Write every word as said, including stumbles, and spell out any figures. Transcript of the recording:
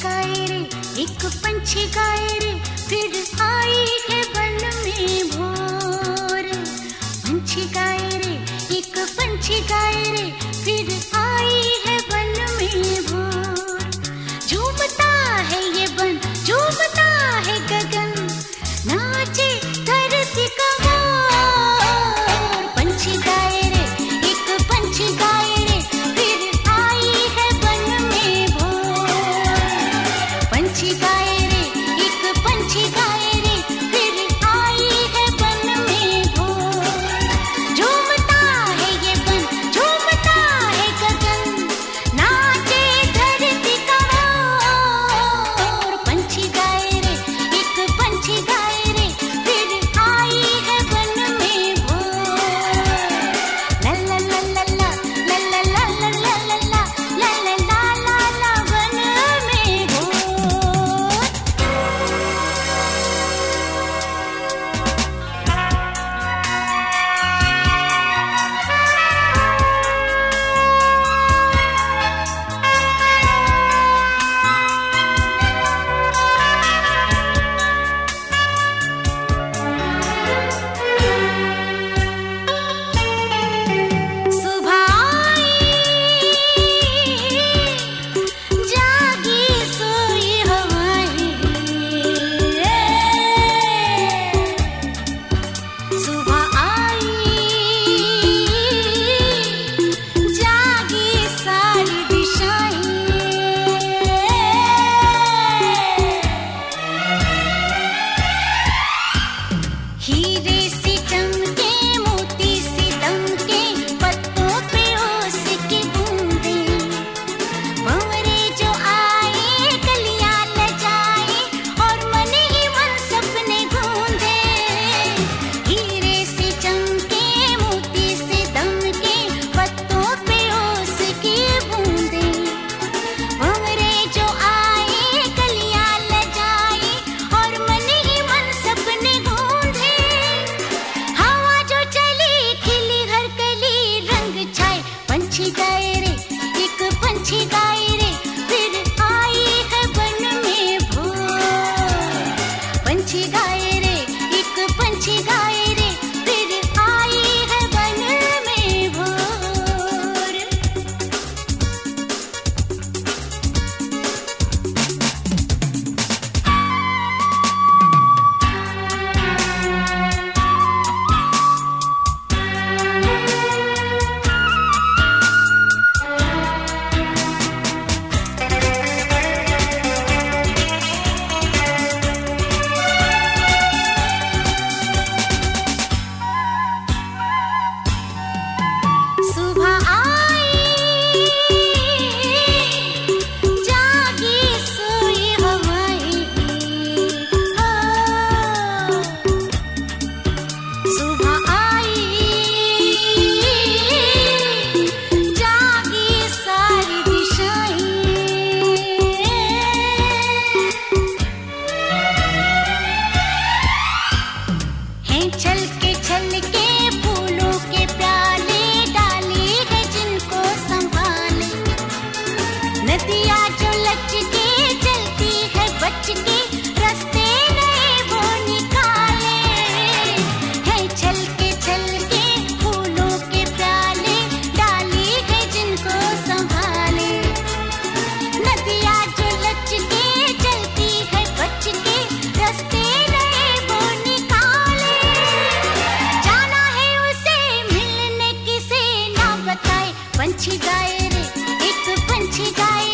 गाए रे, एक पंछी गाए रे, फिर आई है वन में भोर। पंछी गाए रे, एक पंछी गाए रे, फिर आई है वन में भोर। झूमता है ये वन, झूमता है गगन, नाचे धरती का मोर। पंछी गाए रे, एक पंछी गाए रे, फिर आई है वन में भोर। पंछी गाए रे, एक पंछी गाए रे, फिर आई है वन में भोर। झूमता है ये वन, झूमता है गगन, नाचे धरती का मोर। पंछी गाए रे, एक पंछी गाए रे, फिर आई है वन में भोर। ला ला ला ला ला, ला ला ला ला ला ला ला, ला ला ला ला ला, वन में भोर। सुबह आई, जागी सोई हवाएं। सुबह आई, जागी सारी दिशाएं। हीरे सी चमके, मोती सी दमके, पत्तों पे ओस की बूंदें। भंवरे जो आए, कलियां लजाए, और मन ही मन सपने गूंजे। हीरे सी चमके, मोती सी दमके, पत्तों पे ओस की बूंदें। भंवरे जो आए, कलियां लजाए, और मन ही मन सपने गूंजे। हवा जो चली, खिली हर कली, रंग छाए। पंछी गाए रे, एक पंछी गाए रे, फिर आई है वन में भोर। पंछी गाए रे, एक पंछी गाए रे, फिर आई है वन में भोर। सुबह आई, जागी सोई हवाएं। हो, सुबह आई, जागी सारी दिशाएं। हैं छलके छलके फूलों के प्याले, डाली है जिनको संभाले। नदियाँ जो लचके, चलती है बच के, रास्ते नए वो निकाले। हैं छलके छलके फूलों के प्याले, डाली है जिनको संभाले। नदियाँ जो लचके, चलती है बच के, रास्ते नए वो निकाले। जाना है उसे मिलने किसे, ना बताए। पंछी गाए रे, एक पंछी गाए